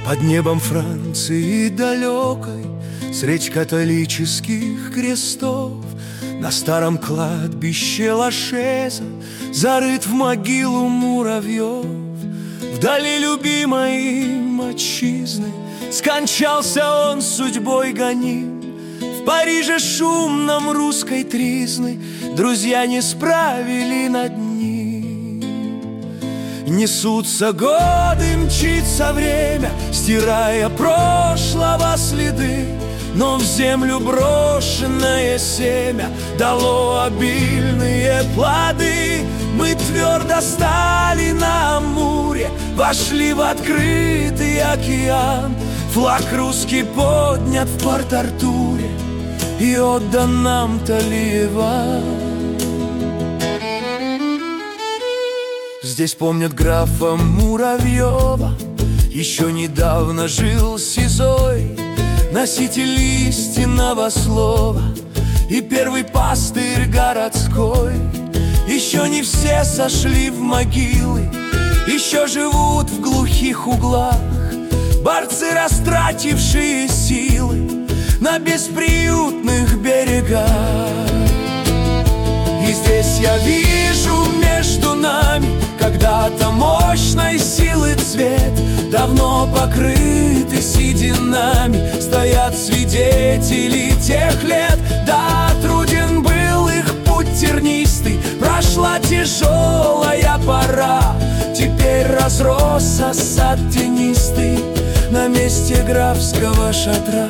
Под небом Франции далекой, средь католических крестов, на старом кладбище Лашеза зарыт в могилу муравьев. Вдали любимой им отчизны скончался он судьбой гоним. В Париже шумном русской тризны друзья не справили над ним. Несутся годы, мчится время, стирая прошлого следы, но в землю брошенное семя дало обильные плоды. Мы твердо стали на Амуре, вошли в открытый океан. Флаг русский поднят в Порт-Артуре и отдан нам Талиеван. Здесь помнят графа Муравьева, еще недавно жил сизой, носитель истинного слова и первый пастырь городской. Еще не все сошли в могилы, еще живут в глухих углах борцы, растратившие силы на бесприютных берегах. И здесь я вижу между нами когда-то мощной силы цвет, давно покрыты сединами, стоят свидетели тех лет. Да, труден был их путь тернистый, прошла тяжелая пора. Теперь разросся сад тенистый на месте графского шатра.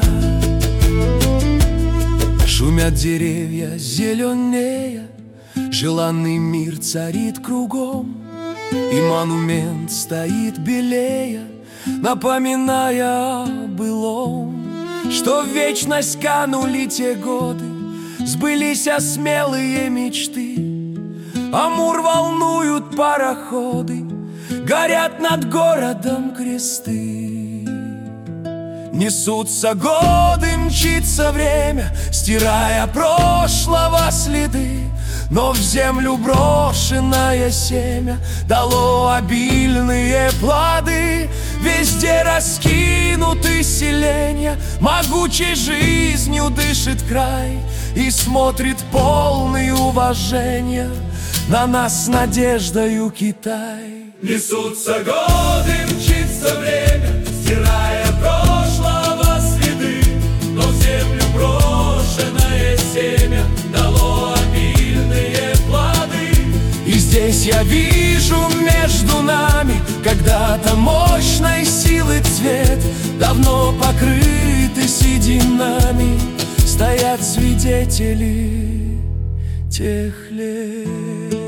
Шумят деревья зеленея, желанный мир царит кругом, и монумент стоит белея, напоминая о былом. Что в вечность канули те годы, сбылись смелые мечты. Амур волнуют пароходы, горят над городом кресты. Несутся годы, мчится время, стирая прошлого следы, но в землю брошенное семя дало обильные плоды. Везде раскинуты селения, могучей жизнью дышит край и смотрит полный уважения на нас с надеждою Китай. Несутся годы, мчится время, стирая прошлого следы, но в землю брошенное семя дало обильные плоды. И здесь я вижу между нами когда-то мощной силы цвет, давно покрыты сединами, стоят свидетели тех лет.